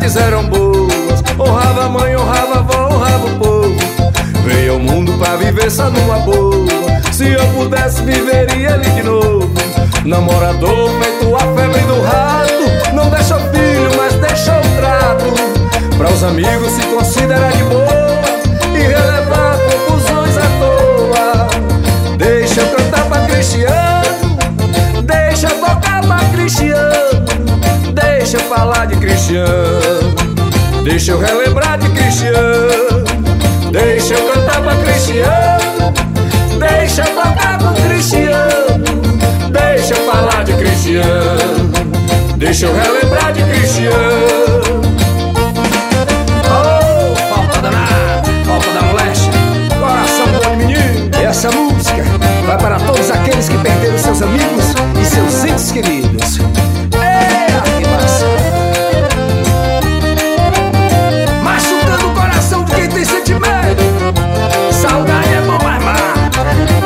qualidades eram boas. Honrava a mãe, honrava a avó, honrava o povo. Veio ao mundo pra viver só numa boa. Se eu pudesse, viveria ele de novo. Namorador feito a febre do rato. Não deixa o filho, mas deixa o trato. Pra os amigos se considera de boa e relevar confusões à toa. Deixa eu cantar pra Cristiano, deixa eu tocar pra Cristiano, deixa eu falar de Cristiano, deixa eu relembrar de Cristiano. Deixa eu cantar pra Cristiano, deixa eu tocar pra Cristiano, deixa eu falar de Cristiano, deixa eu relembrar de Cristiano. Oh, falta danada, falta da moléstia, coração bom de menino. E essa música vai para todos aqueles que perderam seus amigos e seus entes queridos. Que massa! Machucando o coração de quem tem sentimento. Saudade é bom, mas mata.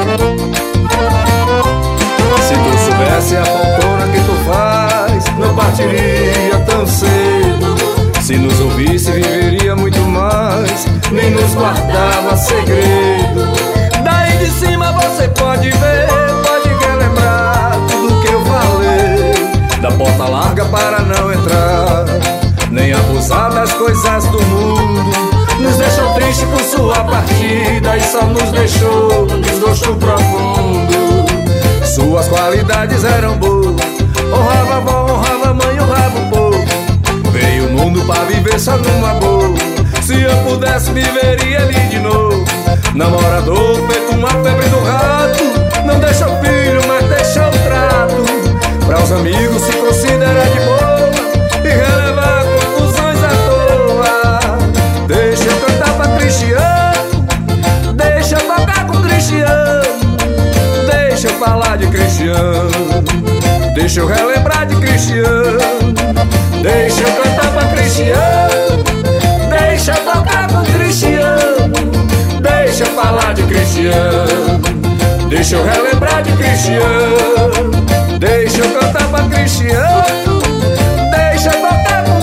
Se tu soubesse a poltrona que tu faz, não partiria tão cedo. Se nos ouvisse, viveria muito mais, nem nos guardava segredo. Daí de cima você pode ver, pode relembrar tudo que eu falei. Da porta larga para não entrar, nem abusar das coisas do mundo. Nos deixou triste com sua partida e só nos deixou desgosto profundo. Suas qualidades eram boas, honrava a avó, honrava a mãe, honrava o povo. Veio o mundo pra viver só numa boa. Se eu pudesse, viveria ali de novo. Namorador feito uma febre do rato. Não deixa o filho, mas deixa o trato. Pra os amigos se considera de boa e relevar confusões à toa. Deixa eu cantar pra Cristiano, deixa eu tocar com Cristiano, deixa eu falar de Cristiano, deixa eu relembrar de Cristiano. Deixa eu cantar pra Cristiano, deixa eu tocar com Cristiano, deixa eu falar de Cristiano, deixa eu relembrar de Cristiano. Deixa eu cantar pra Cristiano, deixa eu tocar com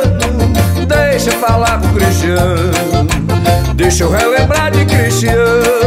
Cristiano, deixa eu falar com Cristiano, deixa eu relembrar de Cristiano.